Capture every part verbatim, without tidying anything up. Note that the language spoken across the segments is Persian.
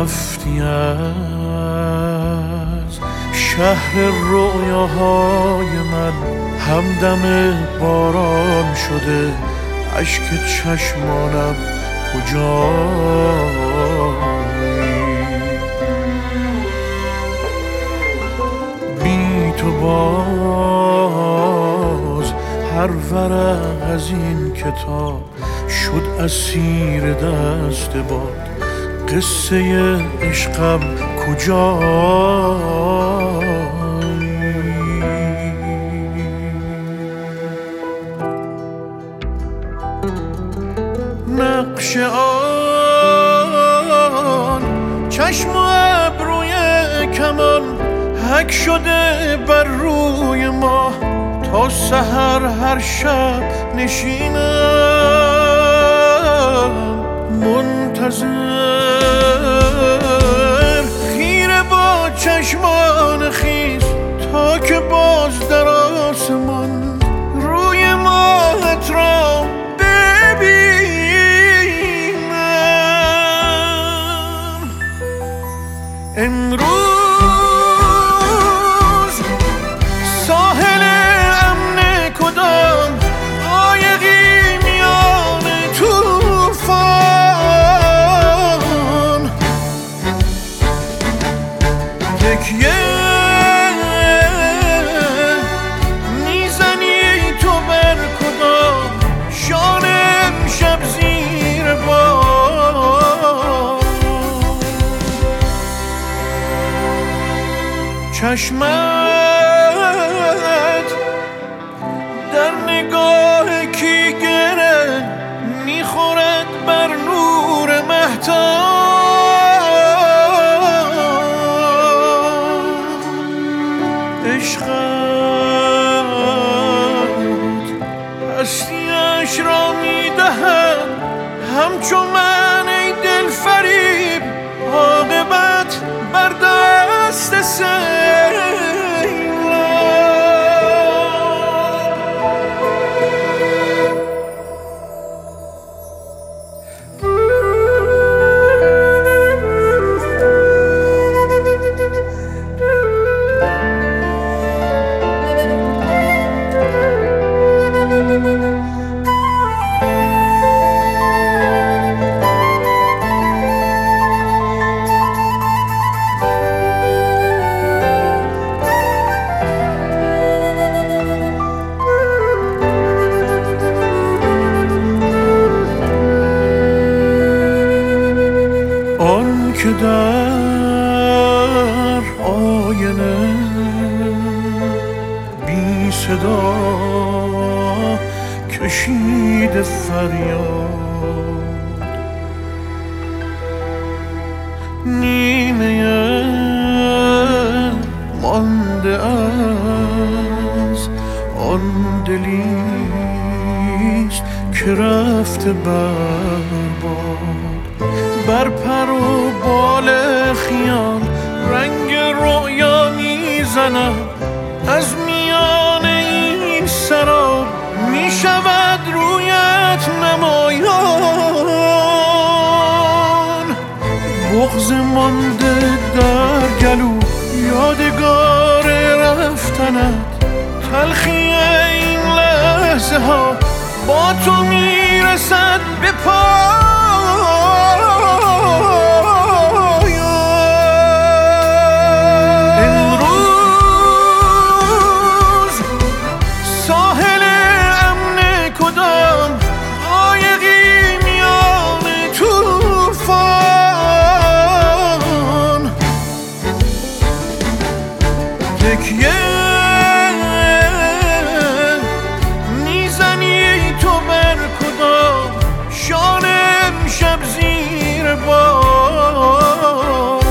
رفتی از شهر رویاهای من، همدم باران شده اشک چشمانم کجایی؟ بی تو باز هر ورق از این کتاب شد اسیر دست باد، قصه عشقم کجایی؟ نقش آن چشم و ابروی کمان حک شده بر روی ما، تا سحر هر شب نشینم منتظر، خیره با چشمان خیس تا که باز در آسمان روی ماهت را ببینم. امروز ساحل امن کدام قایقی میان طوفان، تکیه میزنی تو بر کدام شان امشب زیر باد؟ چشمت در نگاه کی گره میخورد بر نور مهتاب، عشقت هستیش را میدهد همچو من ای دل فریب، عاقبت بر دست آن که در آینه بی صدا کشید فریاد، نیمه مانده از آن دلیست که رفته برباد، بر پر و بال خیال رنگ رویا میزند، از میان این سراب میشود رویت نمایان، بغض مانده در گلو یادگار رفتنت، تلخی این لحظه ها با تو میرسد به پایان. امروز ساحل امن کدام قایقی میان طوفان، تکیه میزنی تو بر کدام شان امشب زیر باد؟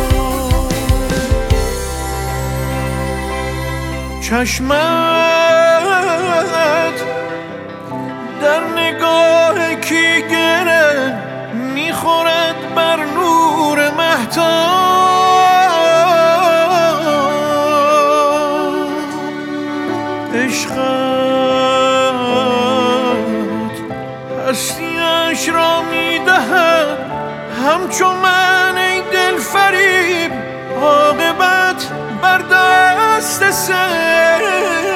چشمت در نگاه کی گره میخورد بر نور مهتاب، عشقت هستیش را میدهد همچو من ای دل فریب، عاقبت بر دست سر.